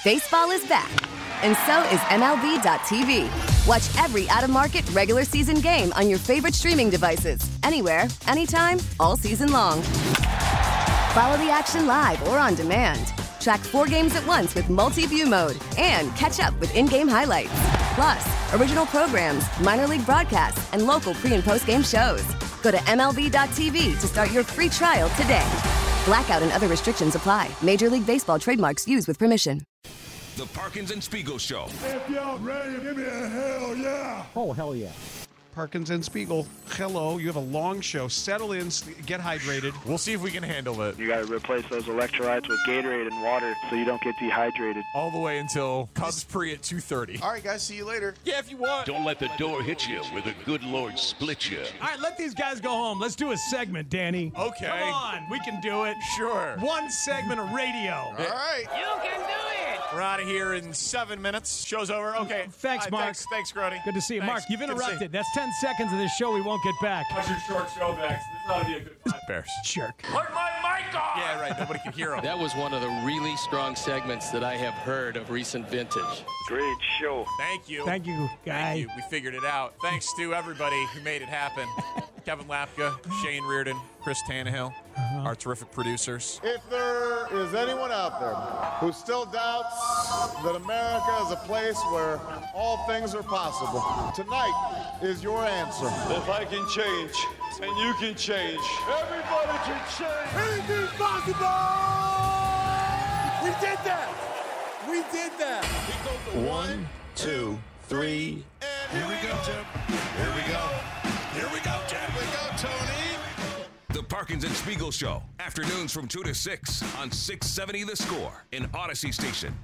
Baseball is back, and so is MLB.tv. Watch every out-of-market regular season game on your favorite streaming devices, anywhere, anytime, all season long. Follow the action live or on demand. Track 4 games at once with multi-view mode and catch up with in-game highlights. Plus, original programs, minor league broadcasts, and local pre- and post-game shows. Go to MLB.tv to start your free trial today. Blackout and other restrictions apply. Major League Baseball trademarks used with permission. The Parkins and Spiegel Show. If y'all ready, give me a hell yeah. Oh, hell yeah. Parkins and Spiegel, hello. You have a long show. Settle in, get hydrated. We'll see if we can handle it. You got to replace those electrolytes with Gatorade and water so you don't get dehydrated. All the way until Cubs pre at 2:30. All right, guys, see you later. Yeah, if you want. Don't let the door hit you where the good Lord split you. All right, let these guys go home. Let's do a segment, Danny. Okay. Come on, we can do it. Sure. One segment of radio. All right. You can do it. We're out of here in 7 minutes. Show's over. Okay. Thanks, Mark. Thanks, Grody. Good to see you. Thanks. Mark, you've Good to see you. interrupted. That's 10 seconds of this show we won't get back. What's your short show backs? This ought to be a good fight. Bears. Jerk. Put my mic on! Yeah, right. Nobody can hear him. That was one of the really strong segments that I have heard of recent vintage. Great show. Thank you. Thank you, guy. Thank you. We figured it out. Thanks to everybody who made it happen. Kevin Lapka, Shane Reardon, Chris Tannehill, our terrific producers. If there is anyone out there who still doubts that America is a place where all things are possible, tonight is your answer. If I can change, and you can change, everybody can change. Anything's possible! We did that! We did that! 1, 2, 3, and here we go, Jim. Here we go. Here we go, Jim. Here we go, Tony. The Parkins and Spiegel Show. Afternoons from 2 to 6 on 670 The Score in Odyssey Station.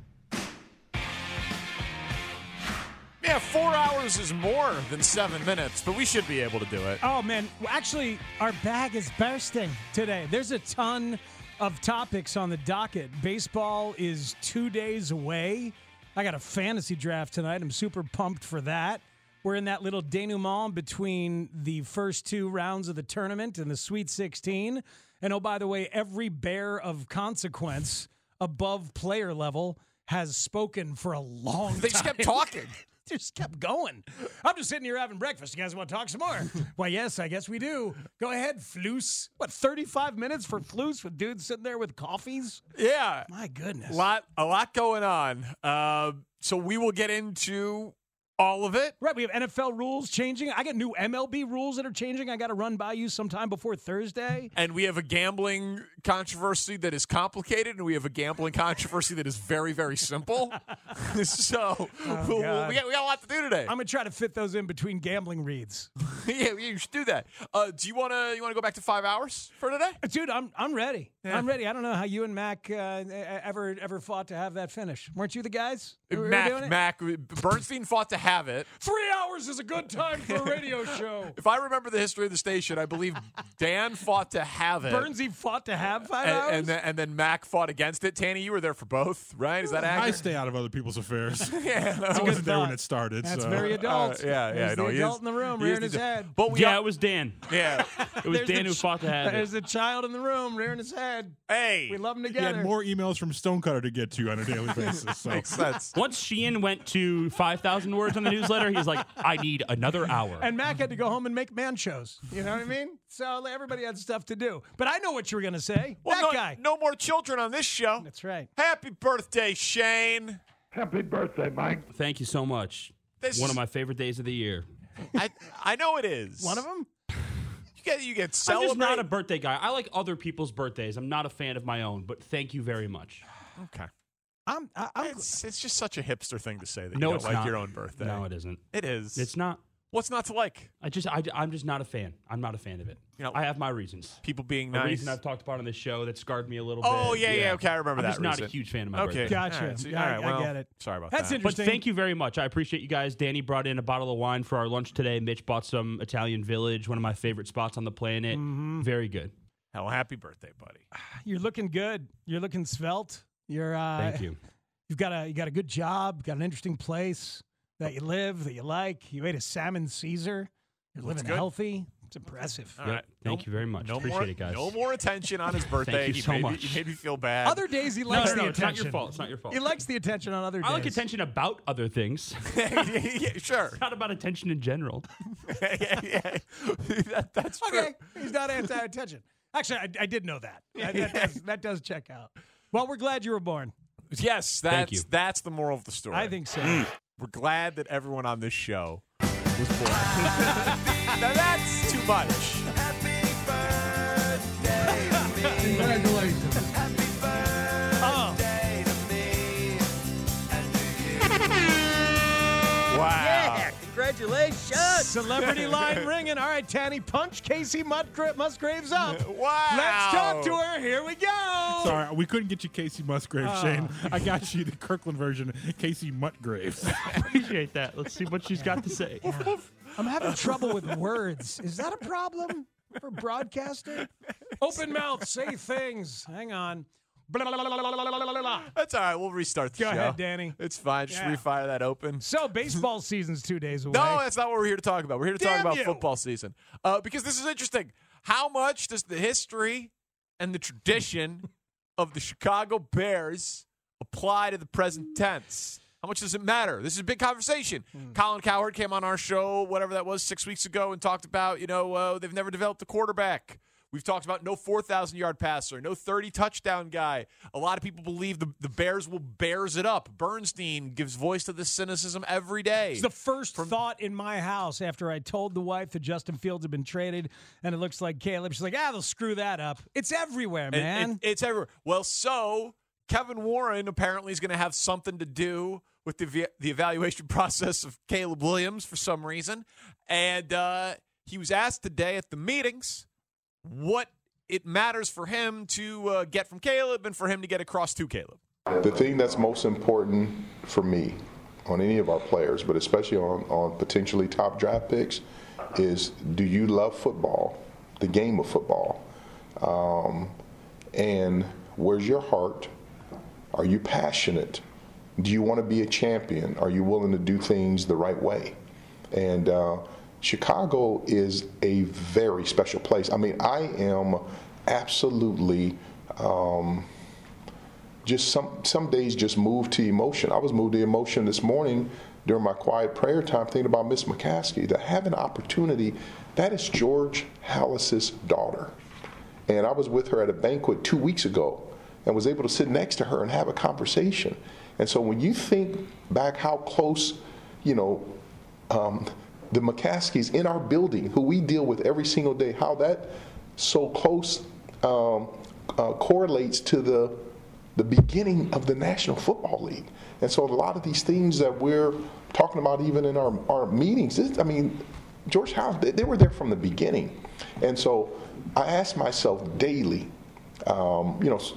Yeah, 4 hours is more than 7 minutes, but we should be able to do it. Oh, man. Actually, our bag is bursting today. There's a ton of topics on the docket. Baseball is 2 days away. I got a fantasy draft tonight. I'm super pumped for that. We're in that little denouement between the first 2 rounds of the tournament and the Sweet 16. And, oh, by the way, every Bear of consequence above player level has spoken for a long time. They just kept talking. Just kept going. I'm just sitting here having breakfast. You guys want to talk some more? Why, yes, I guess we do. Go ahead, Floos. What, 35 minutes for Floos with dudes sitting there with coffees? Yeah. My goodness. A lot going on. So we will get into all of it. Right, we have NFL rules changing. I got new MLB rules that are changing. I got to run by you sometime before Thursday. And we have a gambling controversy that is complicated, and we have a gambling controversy that is very, very simple. So we got a lot to do today. I'm going to try to fit those in between gambling reads. Yeah, you should do that. Do you want to go back to 5 hours for today? Dude, I'm ready. Yeah. I'm ready. I don't know how you and Mac ever fought to have that finish. Weren't you the guys? who were doing it? Mac, Bernstein fought to have it. 3 hours is a good time for a radio show. If I remember the history of the station, I believe Dan fought to have it. Bernsey fought to have 5 hours? And then Mac fought against it. Tanny, you were there for both, right? Is that accurate? I stay out of other people's affairs. Yeah. I wasn't there when it started. That's so. very adult. Yeah. There's the adult in the room rearing his head. But It was Dan. Yeah. It was Dan who fought to have it. There's a child in the room rearing his head. Hey. We love him He together. had more emails from Stonecutter to get to on a daily basis. So. Makes sense. Once Sheehan went to 5,000 words on the newsletter, he's like, I need another hour. And Mac had to go home and make man shows. You know what I mean? So everybody had stuff to do. But I know what you were going to say. Well, that guy. No more children on this show. That's right. Happy birthday, Shane. Happy birthday, Mike. Thank you so much. One of my favorite days of the year. I know it is. One of them? You get I'm celebrated. just not a birthday guy. I like other people's birthdays. I'm not a fan of my own, but thank you very much. Okay. It's just such a hipster thing to say that No, you don't it's like not. your own birthday. No, it isn't. It is. It's not. What's not to like? I'm just not a fan. I'm not a fan of it. I have my reasons. People being A nice. reason I've talked about on this show that scarred me a little Oh, bit. yeah. Okay, I remember I'm that just not a reason. huge fan of my Okay. birthday. Gotcha. All right, so- Yeah, all right, well, I get it. Sorry about That's that. interesting. But thank you very much. I appreciate you guys. Danny brought in a bottle of wine for our lunch today. Mitch bought some Italian Village, one of my favorite spots on the planet. Mm-hmm. Very good. Well, happy birthday, buddy. You're looking good. You're looking svelte. You're Thank you. You got a good job, got an interesting place that you live, that you like. You ate a salmon Caesar. You're living good. healthy. It's impressive. All right. Thank you very much. Appreciate it, guys. No more attention on his birthday. Thank you so much. He made me feel bad. Other days he likes the It's attention. not your fault. It's not your fault. He likes the attention on other days. I like attention about other things. Yeah, sure. It's not about attention in general. yeah. That's true. Okay, he's not anti-attention. Actually, I did know that. That does check out. Well, we're glad you were born. Yes, Thank you. that's the moral of the story. I think so. We're glad that everyone on this show was born. Now that's too much. Congratulations. Wow. Congratulations. Celebrity line ringing. All right, Tanny, punch Casey Musgraves up. Wow. Let's talk to her. Here we go. Sorry, we couldn't get you Casey Musgraves, Shane. I got you the Kirkland version, Casey Muttgraves. Appreciate that. Let's see what she's got to say. I'm having trouble with words. Is that a problem for broadcaster? Open mouth, say things. Hang on. Blah, blah, blah, blah, blah, blah, blah, blah. That's all right. We'll restart the Go show. ahead, Danny. It's fine. Just Yeah. refire that open. So, baseball season's 2 days away. No, that's not what we're here to talk about. We're here to talk Damn about you. football season. Because this is interesting. How much does the history and the tradition of the Chicago Bears apply to the present tense? How much does it matter? This is a big conversation. Colin Cowherd came on our show, whatever that was, 6 weeks ago, and talked about, they've never developed a quarterback. We've talked about no 4,000-yard passer, no 30-touchdown guy. A lot of people believe the Bears will Bears it up. Bernstein gives voice to this cynicism every day. It's the first thought in my house after I told the wife that Justin Fields had been traded, and it looks like Caleb. She's like, they'll screw that up. It's everywhere, man. It's everywhere. Well, so Kevin Warren apparently is going to have something to do with the evaluation process of Caleb Williams for some reason. And he was asked today at the meetings what it matters for him to get from Caleb and for him to get across to Caleb. The thing that's most important for me on any of our players, but especially on potentially top draft picks, is do you love football, the game of football? And where's your heart? Are you passionate? Do you want to be a champion? Are you willing to do things the right way? And Chicago is a very special place. I mean, I am absolutely just some days just moved to emotion. I was moved to emotion this morning during my quiet prayer time thinking about Miss McCaskey, to have an opportunity. That is George Halas's daughter. And I was with her at a banquet 2 weeks ago and was able to sit next to her and have a conversation. And so when you think back how close, the McCaskies in our building, who we deal with every single day, how that so close correlates to the beginning of the National Football League. And so a lot of these things that we're talking about even in our meetings, George House, they were there from the beginning. And so I ask myself daily, what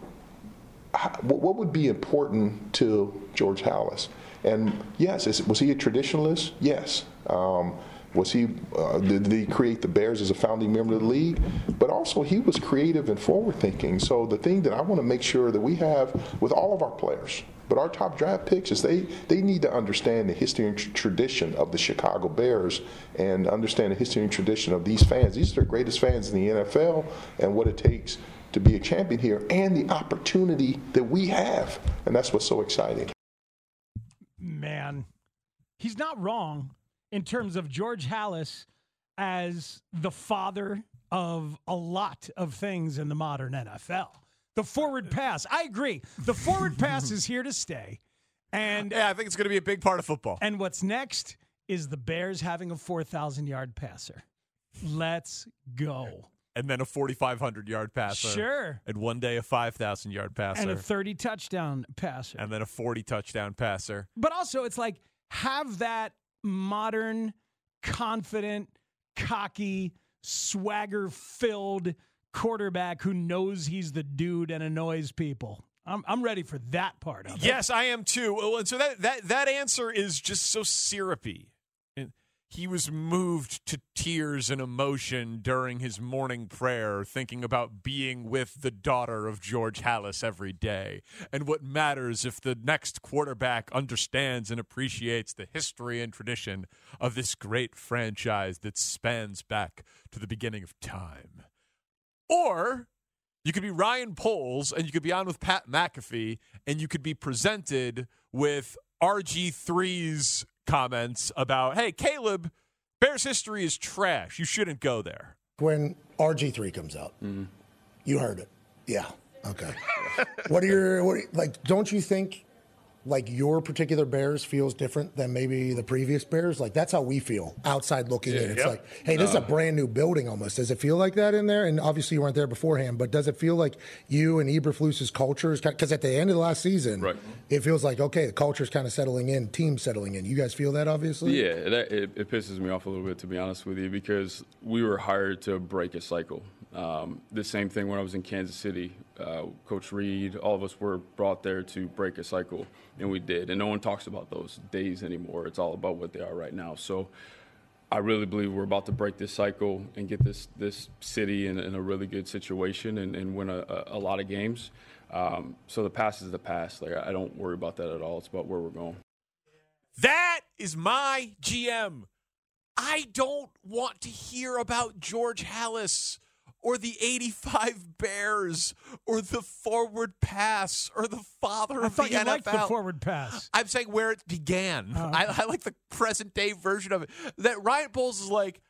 would be important to George Halas? And yes, was he a traditionalist? Yes. Was he? Did he create the Bears as a founding member of the league? But also, he was creative and forward-thinking. So the thing that I want to make sure that we have with all of our players, but our top draft picks, is they need to understand the history and tradition of the Chicago Bears and understand the history and tradition of these fans. These are the greatest fans in the NFL, and what it takes to be a champion here, and the opportunity that we have. And that's what's so exciting. Man, he's not wrong in terms of George Halas as the father of a lot of things in the modern NFL. The forward pass, I agree. The forward pass is here to stay. And yeah, I think it's going to be a big part of football. And what's next is the Bears having a 4,000-yard passer. Let's go. And then a 4,500-yard passer. Sure. And one day a 5,000-yard passer. And a 30-touchdown passer. And then a 40-touchdown passer. But also, it's like, have that modern, confident, cocky, swagger-filled quarterback who knows he's the dude and annoys people. I'm ready for that part of it. Yes, I am too. Well, and so that answer is just so syrupy. he was moved to tears and emotion during his morning prayer, thinking about being with the daughter of George Halas every day, and what matters if the next quarterback understands and appreciates the history and tradition of this great franchise that spans back to the beginning of time. Or you could be Ryan Poles, and you could be on with Pat McAfee, and you could be presented with RG3's comments about, hey, Caleb, Bears history is trash. You shouldn't go there. When RG3 comes out, you heard it. Yeah. Okay. Don't you think your particular Bears feels different than maybe the previous Bears? Like, that's how we feel outside looking in. It's like, hey, this is a brand new building almost. Does it feel like that in there? And obviously you weren't there beforehand, but does it feel like you and Eberflus's culture is because at the end of the last season, it feels like, okay, the culture is kind of settling in, team settling in. You guys feel that, obviously? Yeah, it pisses me off a little bit, to be honest with you, because we were hired to break a cycle. The same thing when I was in Kansas City. Coach Reed, all of us were brought there to break a cycle, and we did. And no one talks about those days anymore. It's all about what they are right now. So I really believe we're about to break this cycle and get this city in a really good situation and win a lot of games. So the past is the past. Like, I don't worry about that at all. It's about where we're going. That is my GM. I don't want to hear about George Halas or the 85 Bears, or the forward pass, or the father of the NFL. I thought you liked the forward pass. I'm saying where it began. I like the present-day version of it. That Ryan Poles is like,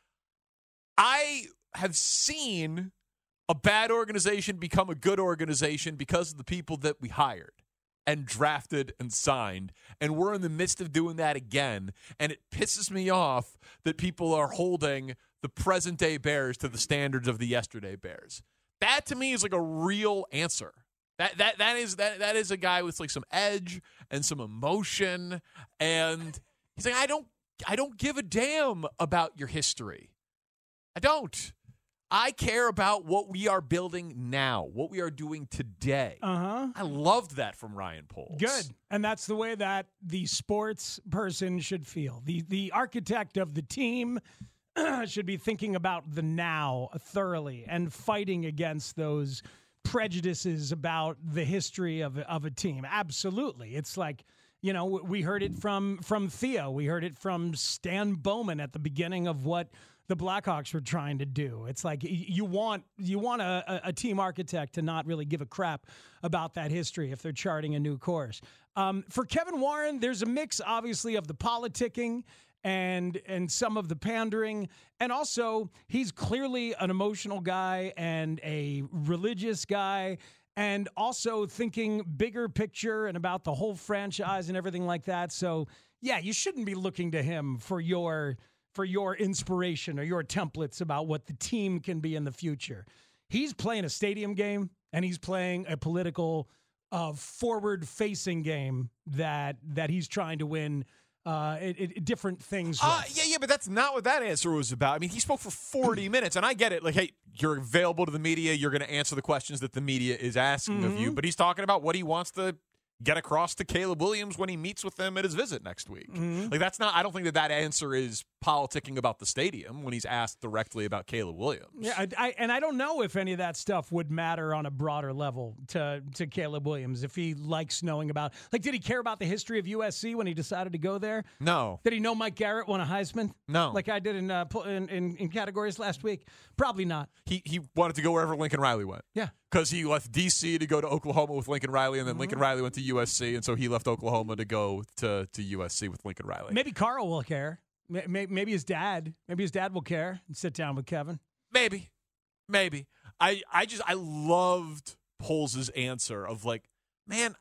I have seen a bad organization become a good organization because of the people that we hired and drafted and signed, and we're in the midst of doing that again, and it pisses me off that people are holding the present-day Bears to the standards of the yesterday Bears. That, to me, is like a real answer. That is a guy with like some edge and some emotion, and he's like, I don't give a damn about your history. I don't. I care about what we are building now, what we are doing today. I loved that from Ryan Poles. Good. And that's the way that the sports person should feel. The architect of the team should be thinking about the now thoroughly and fighting against those prejudices about the history of a team. Absolutely. It's like, we heard it from Theo. We heard it from Stan Bowman at the beginning of what the Blackhawks were trying to do. It's like you want a team architect to not really give a crap about that history if they're charting a new course. For Kevin Warren, there's a mix, obviously, of the politicking and some of the pandering, and also he's clearly an emotional guy and a religious guy, and also thinking bigger picture and about the whole franchise and everything like that. So yeah, you shouldn't be looking to him for your inspiration or your templates about what the team can be in the future. He's playing a stadium game, and he's playing a political forward-facing game that he's trying to win different things. Yeah, but that's not what that answer was about. I mean, he spoke for 40 minutes, and I get it. Like, hey, you're available to the media. You're going to answer the questions that the media is asking of you. But he's talking about what he wants to get across to Caleb Williams when he meets with them at his visit next week. Like, that's not, I don't think that answer is politicking about the stadium when he's asked directly about Caleb Williams. Yeah, I don't know if any of that stuff would matter on a broader level to Caleb Williams, if he likes knowing about, like, did he care about the history of USC when he decided to go there? No. Did he know Mike Garrett won a Heisman? No. Like I did in categories last week? Probably not. He wanted to go wherever Lincoln Riley went. Yeah. Because he left D.C. to go to Oklahoma with Lincoln Riley, and then Lincoln Riley went to USC, and so he left Oklahoma to go to USC with Lincoln Riley. Maybe Carl will care. Maybe his dad. Maybe his dad will care and sit down with Kevin. Maybe. I loved Poles' answer of like, man,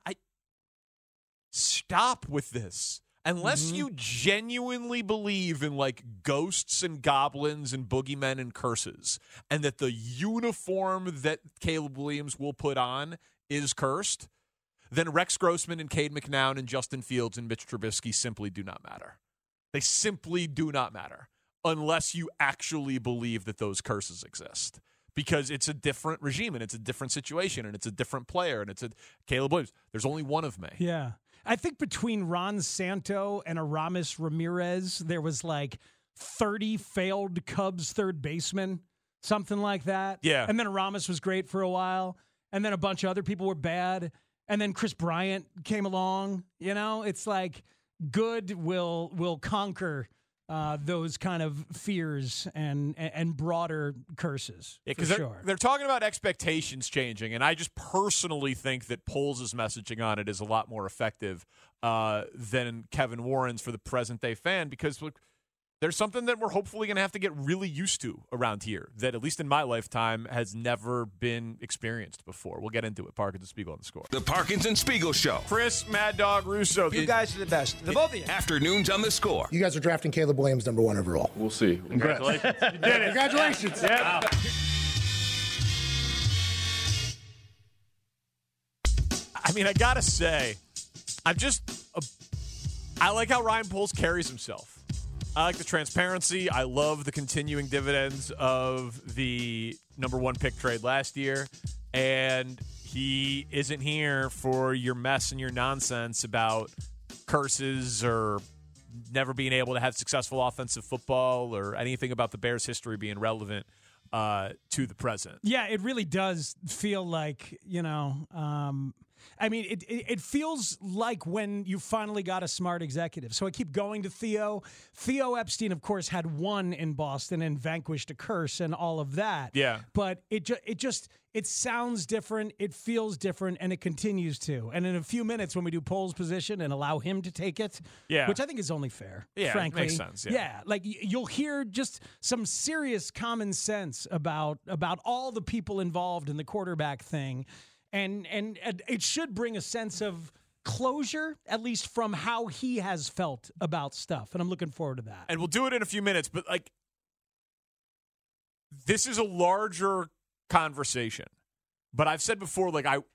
stop with this. Unless you genuinely believe in like ghosts and goblins and boogeymen and curses, and that the uniform that Caleb Williams will put on is cursed, then Rex Grossman and Cade McNown and Justin Fields and Mitch Trubisky simply do not matter. They simply do not matter unless you actually believe that those curses exist, because it's a different regime and it's a different situation and it's a different player and it's a Caleb Williams. There's only one of me. Yeah. I think between Ron Santo and Aramis Ramirez, there was like 30 failed Cubs third basemen, something like that. Yeah. And then Ramos was great for a while, and then a bunch of other people were bad, and then Chris Bryant came along. It's like good will conquer those kind of fears and broader curses. Yeah, because they're talking about expectations changing, and I just personally think that Poles' messaging on it is a lot more effective than Kevin Warren's for the present-day fan, because look, there's something that we're hopefully going to have to get really used to around here that, at least in my lifetime, has never been experienced before. We'll get into it. Parkins and Spiegel on The Score. The Parkins and Spiegel Show. Chris Mad Dog Russo. You guys are the best. The both of you. Afternoons on The Score. You guys are drafting Caleb Williams number 1 overall. We'll see. Congratulations. You did it. Congratulations. Yeah. I mean, I got to say, I like how Ryan Poles carries himself. I like the transparency. I love the continuing dividends of the number 1 pick trade last year. And he isn't here for your mess and your nonsense about curses or never being able to have successful offensive football or anything about the Bears' history being relevant to the present. Yeah, it really does feel like, it feels like when you finally got a smart executive. So I keep going to Theo. Theo Epstein, of course, had won in Boston and vanquished a curse and all of that. Yeah. But it sounds different, it feels different, and it continues to. And in a few minutes, when we do Poles' position and allow him to take it, which I think is only fair, frankly. Makes sense. Yeah, like you'll hear just some serious common sense about all the people involved in the quarterback thing. And it should bring a sense of closure, at least from how he has felt about stuff. And I'm looking forward to that. And we'll do it in a few minutes, but this is a larger conversation. But I've said before,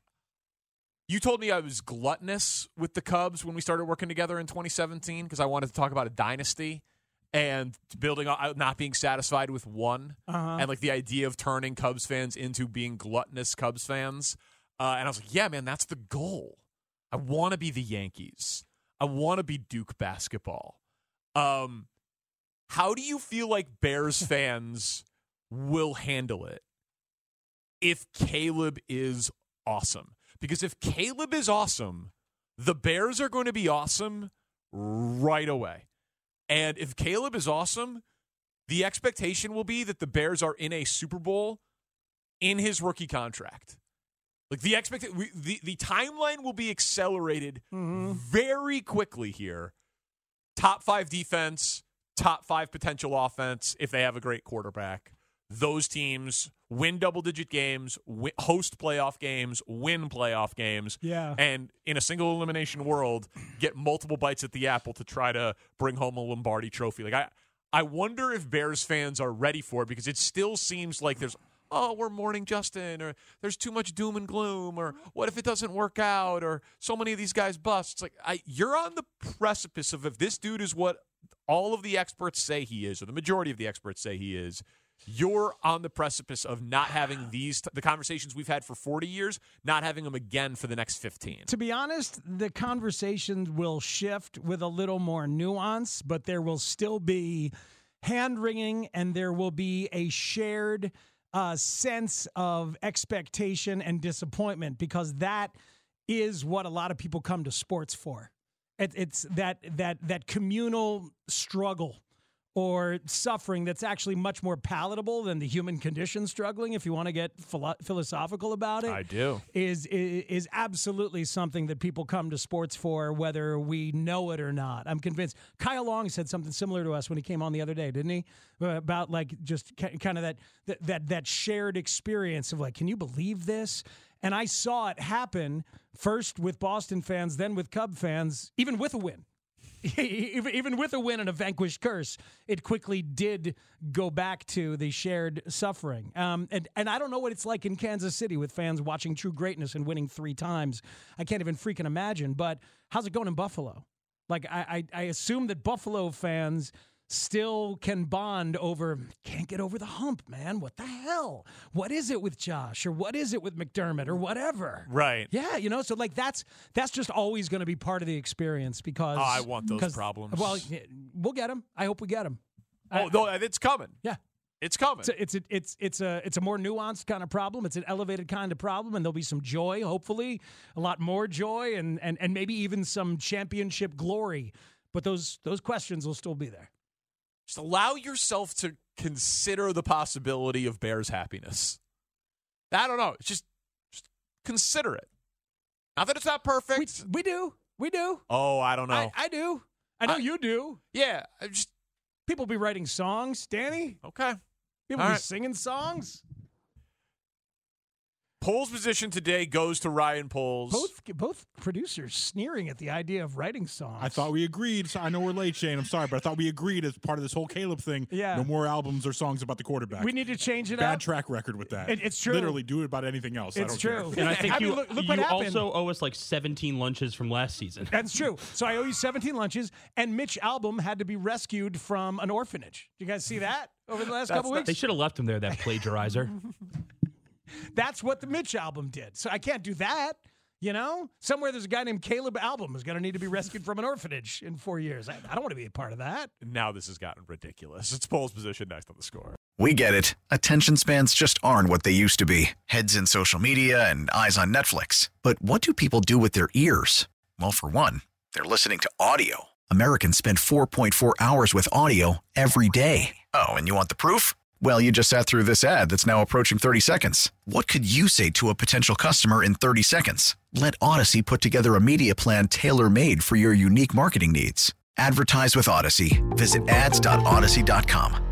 you told me I was gluttonous with the Cubs when we started working together in 2017 because I wanted to talk about a dynasty and building on not being satisfied with one, and the idea of turning Cubs fans into being gluttonous Cubs fans. And I was like, yeah, man, that's the goal. I want to be the Yankees. I want to be Duke basketball. How do you feel like Bears fans will handle it if Caleb is awesome? Because if Caleb is awesome, the Bears are going to be awesome right away. And if Caleb is awesome, the expectation will be that the Bears are in a Super Bowl in his rookie contract. The timeline will be accelerated very quickly here. Top 5 defense, top 5 potential offense if they have a great quarterback. Those teams win double-digit games, host playoff games, win playoff games, and in a single elimination world, get multiple bites at the apple to try to bring home a Lombardi trophy. I wonder if Bears fans are ready for it, because it still seems like we're mourning Justin, or there's too much doom and gloom, or what if it doesn't work out, or so many of these guys bust. It's you're on the precipice of, if this dude is what all of the experts say he is, or the majority of the experts say he is, you're on the precipice of not having the conversations we've had for 40 years, not having them again for the next 15. To be honest, the conversations will shift with a little more nuance, but there will still be hand-wringing, and there will be a shared sense of expectation and disappointment, because that is what a lot of people come to sports for. It's that communal struggle or suffering that's actually much more palatable than the human condition struggling, if you want to get philosophical about it. I do. Is absolutely something that people come to sports for, whether we know it or not. I'm convinced. Kyle Long said something similar to us when he came on the other day, didn't he? About just kind of that shared experience of can you believe this? And I saw it happen first with Boston fans, then with Cub fans, even with a win. Even with a win and a vanquished curse, it quickly did go back to the shared suffering. And I don't know what it's like in Kansas City with fans watching true greatness and winning 3 times. I can't even freaking imagine. But how's it going in Buffalo? I assume that Buffalo fans still can bond over, can't get over the hump, man. What the hell? What is it with Josh, or what is it with McDermott, or whatever? Right. Yeah, so that's just always going to be part of the experience, because I want those problems. Well, we'll get them. I hope we get them. No, it's coming. Yeah. It's coming. It's a more nuanced kind of problem. It's an elevated kind of problem, and there'll be some joy, hopefully, a lot more joy, and maybe even some championship glory. But those questions will still be there. Just allow yourself to consider the possibility of Bears happiness. I don't know. Just consider it. Not that it's not perfect. We do. Oh, I don't know. I do. I know you do. Yeah. People be writing songs, Danny. Okay. People be singing songs. Poles position today goes to Ryan Poles. Both producers sneering at the idea of writing songs. I thought we agreed. So I know we're late, Shane. I'm sorry, but I thought we agreed as part of this whole Caleb thing. Yeah. No more albums or songs about the quarterback. We need to change it up. Bad track record with that. It's true. Literally do it about anything else. It's true. And I think look what you happened. also owe us like 17 lunches from last season. That's true. So I owe you 17 lunches, and Mitch Albom had to be rescued from an orphanage. Did you guys see that over the last couple weeks? They should have left him there, that plagiarizer. That's what the Mitch Albom did. So I can't do that. Somewhere there's a guy named Caleb Albom who's going to need to be rescued from an orphanage in 4 years. I don't want to be a part of that. Now this has gotten ridiculous. It's Poles position next on the Score. We get it. Attention spans just aren't what they used to be. Heads in social media and eyes on Netflix. But what do people do with their ears? Well, for one, they're listening to audio. Americans spend 4.4 hours with audio every day. Oh, and you want the proof? Well, you just sat through this ad that's now approaching 30 seconds. What could you say to a potential customer in 30 seconds? Let Odyssey put together a media plan tailor-made for your unique marketing needs. Advertise with Odyssey. Visit ads.odyssey.com.